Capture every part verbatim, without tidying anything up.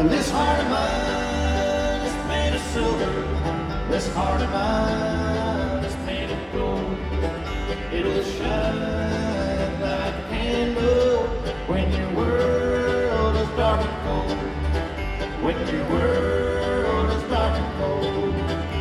This heart of mine is made of silver. This heart of mine is made of gold. It'll shine like a candle when your world is dark and cold. When your world is dark and cold.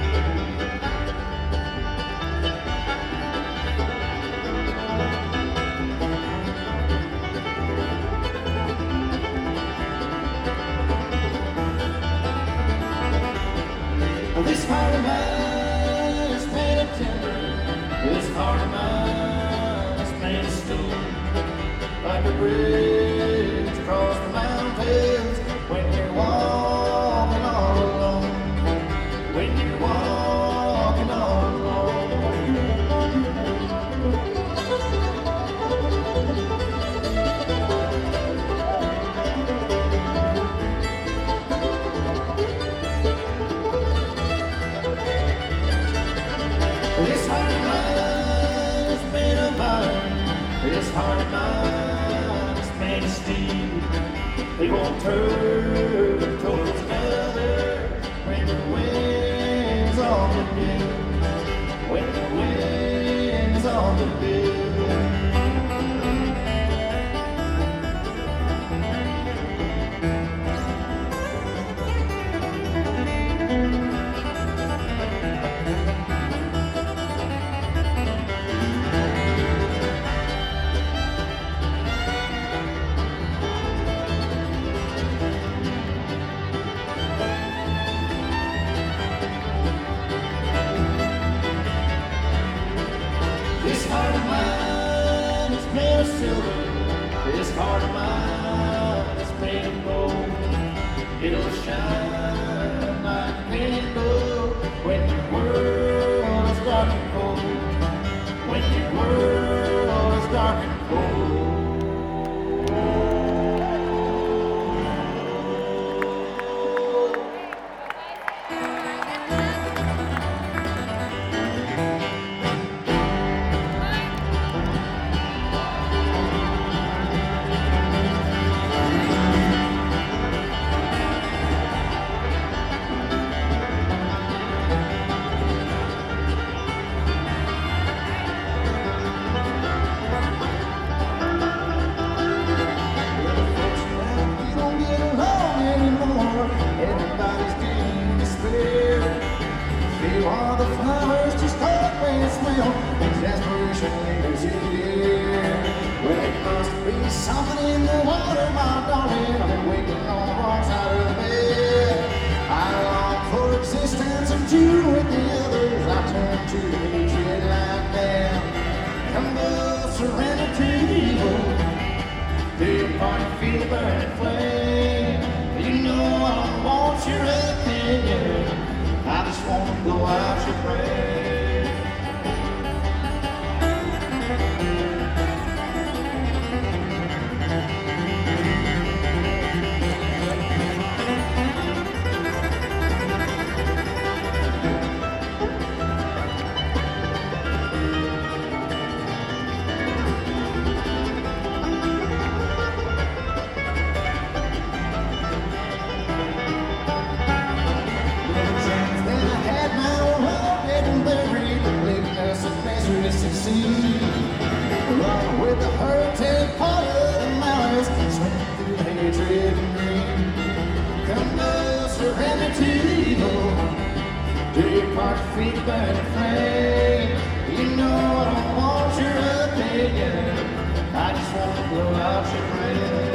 This heart of mine is made of timber. This heart of mine is made of stone. Like a bridge across the mountains when you're walking all alone. When you're walking all alone. This heart of mine is made of iron. This heart of mine is made of steel. They won't turn towards another when the wind's on the bill. When the wind's on the bill. This heart of mine is made of silver. This heart of mine is made of gold. It'll shine like a candle when your world is dark and cold. When your world is dark and cold. Everybody's getting despair. Feel all the flowers just always smell. Exasperation lingers in the air. Well, it must be something in the water, my darling. I've been waking on the wrong side of the bed. I long for existence and two with the others. I turn to hatred like that. Come the surrender to evil. Dear part, feel the burning flame. You know I don't want your opinion. I just want to blow out your brain. Run with the hurt and part of the malice, swim through hatred and greed. Come to surrender to evil. Depart your feet burning flame. You know I don't want your opinion. I just want to blow out your brain.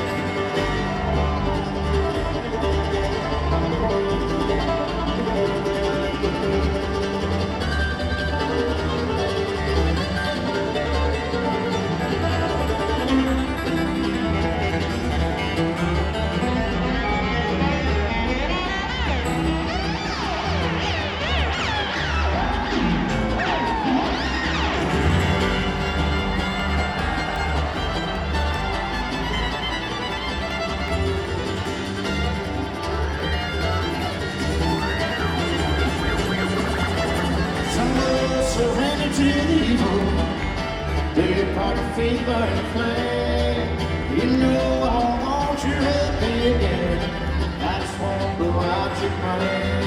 Depart your feet burning flame. You know I want your opinion. I won't blow out your brain.